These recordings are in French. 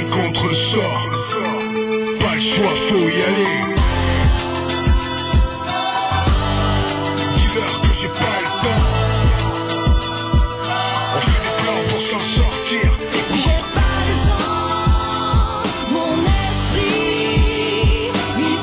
contre le sort. Pas le choix, faut y aller. Dis-leur que j'ai pas le temps. On fait des plans pour s'en sortir. J'ai pas le temps, mon esprit mise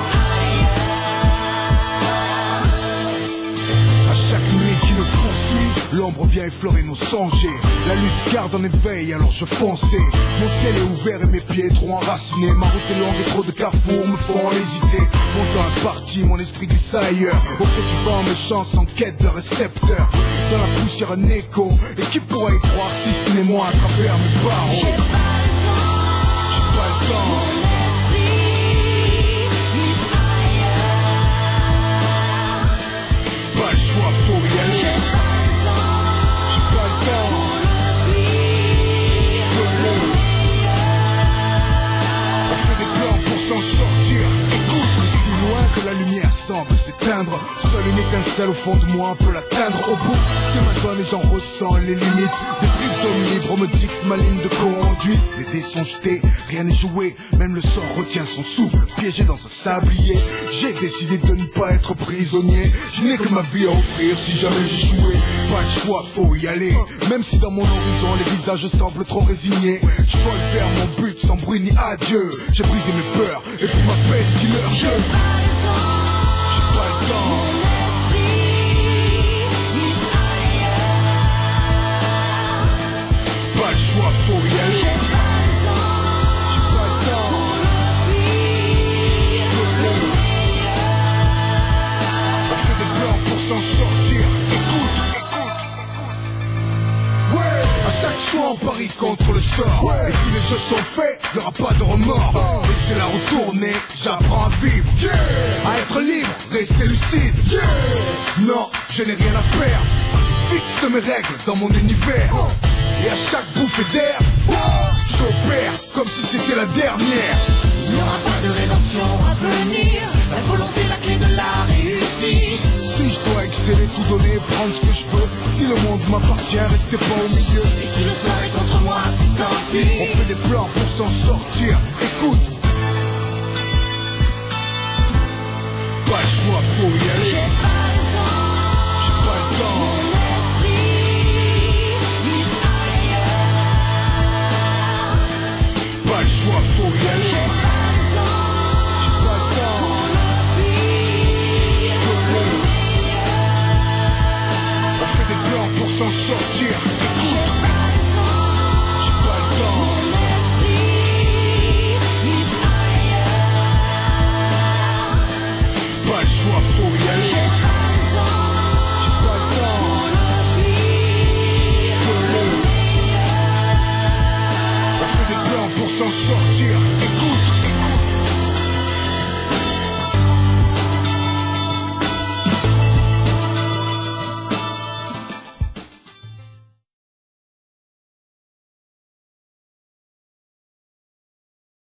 ailleurs. À chaque nuit qui me poursuit, l'ombre vient effleurer nos songes. La lutte garde en éveil, alors je fonçais. Mon ciel est ouvert et mes pieds trop enracinés. Ma route est longue et trop de carrefours me font hésiter. Mon temps est parti, mon esprit glisse ailleurs. Au fond du vent, mes chances en quête de récepteurs. Dans la poussière un écho, et qui pourrait y croire si ce n'est moi à travers mes barreaux. J'ai pas le temps, J'ai pas le temps. mon esprit mise ailleurs. Pas le choix, faut y aller. J'ai pas le temps, J'ai pas le temps. mon esprit J'veux-le. On fait des plans pour s'en sortir. Écoute, c'est si loin que la lumière semble s'éteindre. Seule une étincelle au fond de moi peut l'atteindre. Au bout, c'est ma zone et j'en ressens les limites. Des briques d'homme libre me dictent ma ligne de conduite. Les dés sont jetés, rien n'est joué. Même le sort retient son souffle, piégé dans un sablier. J'ai décidé de ne pas être prisonnier. Je n'ai que ma vie à offrir si jamais j'échouais. Pas le choix, faut y aller. Même si dans mon horizon les visages semblent trop résignés. Je vole vers mon but sans bruit ni adieu. J'ai brisé mes peurs et puis m'appelle dealer. J'ai pas le temps, J'ai pas le temps. mon esprit mise ailleurs. Pas le choix, faut y J'ai aller. pas le temps, J'ai pas le temps. mon esprit J'veux-le. On fait des plans pour s'en sortir. Écoute, ouais. À chaque choix on parie contre le sort. Et si les jeux sont faits, y'aura pas de remords. Laissez-la retourner, j'apprends à vivre. À être libre, rester lucide. Non, je n'ai rien à perdre. Fixe mes règles dans mon univers. Et à chaque bouffée d'air, j'opère comme si c'était la dernière. Il n'y aura pas de rédemption à venir. La volonté, la clé de la réussite. Si je dois exceller, tout donner, prendre ce que je veux. Si le monde m'appartient, restez pas au milieu. Et si le sort est contre moi, c'est tant On pis. fait des plans pour s'en sortir. Écoute, pas le choix, faut y aller. J'ai pas le temps, J'ai pas le temps. mon esprit mise ailleurs. Pas le choix, faut y J'ai aller. pas le temps, J'ai pas le temps. mon esprit J'veux-le. On fait des plans pour s'en sortir. J'ai Écoute, pas le temps, j'ai pas le temps. mon esprit mise ailleurs. Pas le choix, faut y aller. J'ai pas le temps, J'ai pas le temps. mon esprit J'veux-le. On fait des plans pour s'en sortir. Écoute.